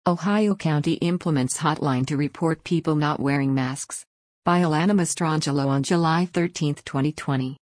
Ohio County implements hotline to report people not wearing masks. By Alana Mastrangelo on July 13, 2020.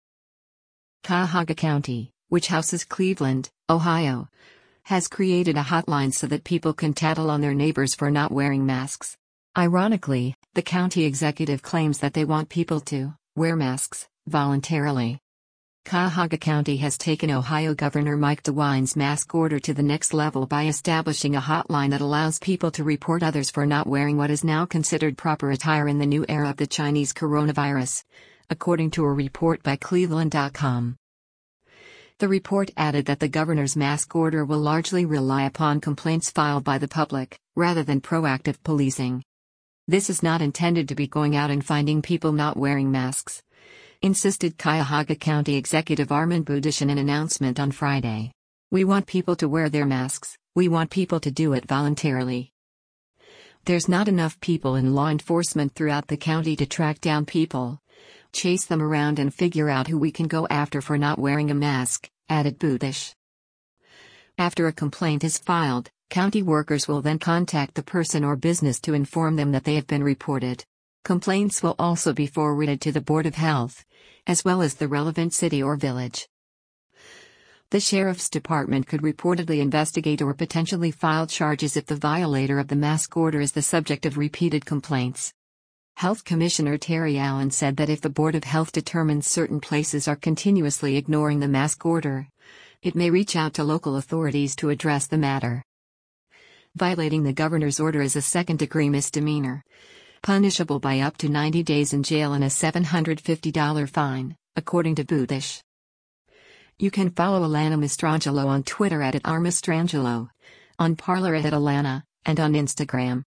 Cuyahoga County, which houses Cleveland, Ohio, has created a hotline so that people can tattle on their neighbors for not wearing masks. Ironically, the county executive claims that they want people to wear masks voluntarily. Cuyahoga County has taken Ohio Governor Mike DeWine's mask order to the next level by establishing a hotline that allows people to report others for not wearing what is now considered proper attire in the new era of the Chinese coronavirus, according to a report by Cleveland.com. The report added that the governor's mask order will largely rely upon complaints filed by the public, rather than proactive policing. This is not intended to be going out and finding people not wearing masks, insisted Cuyahoga County Executive Armand Budish in an announcement on Friday. We want people to wear their masks, we want people to do it voluntarily. There's not enough people in law enforcement throughout the county to track down people, chase them around and figure out who we can go after for not wearing a mask, added Budish. After a complaint is filed, county workers will then contact the person or business to inform them that they have been reported. Complaints will also be forwarded to the Board of Health, as well as the relevant city or village. The Sheriff's Department could reportedly investigate or potentially file charges if the violator of the mask order is the subject of repeated complaints. Health Commissioner Terry Allen said that if the Board of Health determines certain places are continuously ignoring the mask order, it may reach out to local authorities to address the matter. Violating the governor's order is a second-degree misdemeanor, punishable by up to 90 days in jail and a $750 fine, according to Budish. You can follow Alana Mastrangelo on Twitter @RMastrangelo, on Parler @Alana, and on Instagram